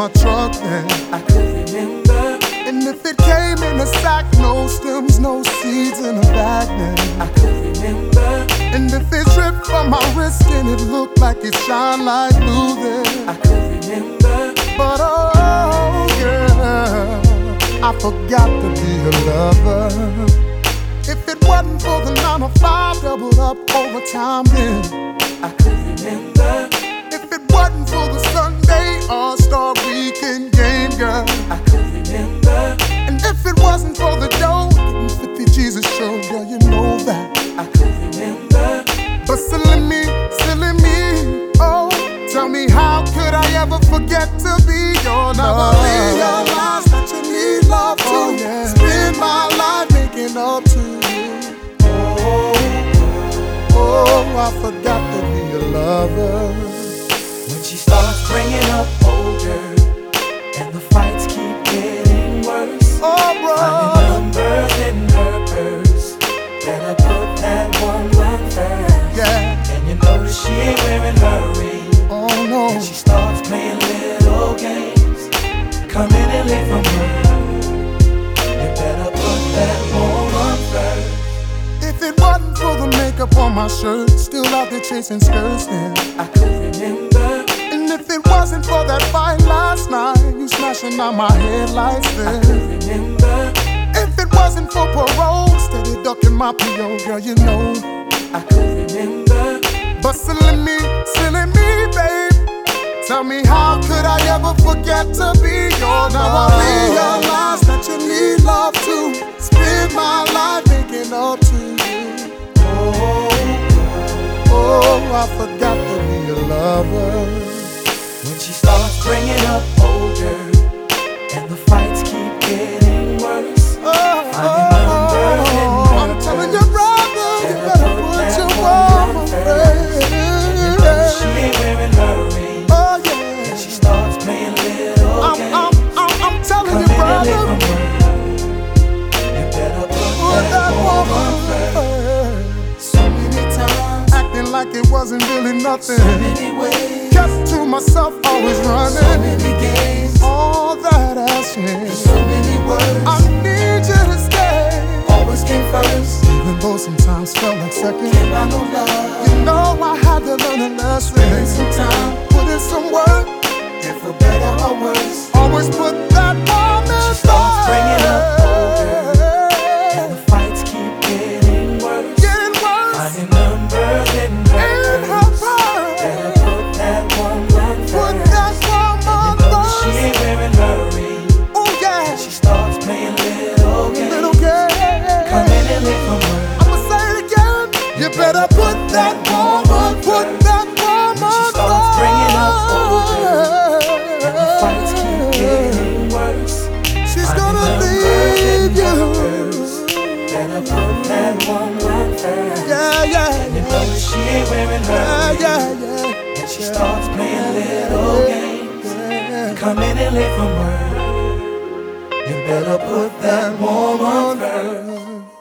my truck then. I could remember. And if it came in a sack, no stems, no seeds in a bag then. I could remember. And if it dripped from my wrist and it looked like it shined like blue then. I could remember. But oh girl, I forgot to be a lover. If it wasn't for the 9 to 5 doubled up overtime then. I could remember. If it wasn't for the Sunday All-Star Weekend game, girl, I could remember. and if it wasn't for the dough, getting 50 Jesus show, girl, you know that. I could remember. But silly me, oh, tell me how could I ever forget to be your lover? Now I realize that you need love to spend my life making up to you. Oh, I forgot to be a lover. When she starts bringing up older and the fights keep getting worse. Oh, bro. Finding numbers in her purse. Better put that woman first. Yeah. And you notice she ain't wearing her ring. Oh no. And she starts playing little games, coming in late from work. You better put that woman first. If it wasn't for the makeup on my shirt, still out there chasing skirts then. I could remember. And if it wasn't for that fight last night, you smashing out my headlights I then. could remember. If it wasn't for parole, steady ducking my PO, girl, you know. I could remember. But silly me, babe. Tell me how could I ever forget to be your love? Now I realize that you need love to spend my life making up to you. Oh, I forgot to be a lover. When she starts bringing up older and the fights keep getting worse. I'm telling you, brother, you better put your woman first. She ain't wearing her ring. Oh yeah. And she starts playing little games. I'm telling you, brother, you better put that woman first. So many times, acting like it wasn't really nothing. so many ways, kept to myself, always running. so many games, all that has changed. so many words. I need you to stay. Always came first, even though sometimes felt like second. Can't buy no love. You know I had to learn a lesson. Spend some time, put in some work, and for better or worse, always put that woman she starts bringing up older, and the fights keep getting worse. Finding numbers in her purse. Better put that woman first. And you know she ain't wearing her ring. Oh yeah. And she starts playing little games, coming in late from work. I'ma say it again. You better put that woman, put that woman. She starts bringing up older, and the fights keep getting worse. She's gonna leave you. Better put that woman first. Yeah. And you know that she ain't wearing her ring. Yeah. And she starts playing little games, coming in late from work. You better put that woman first.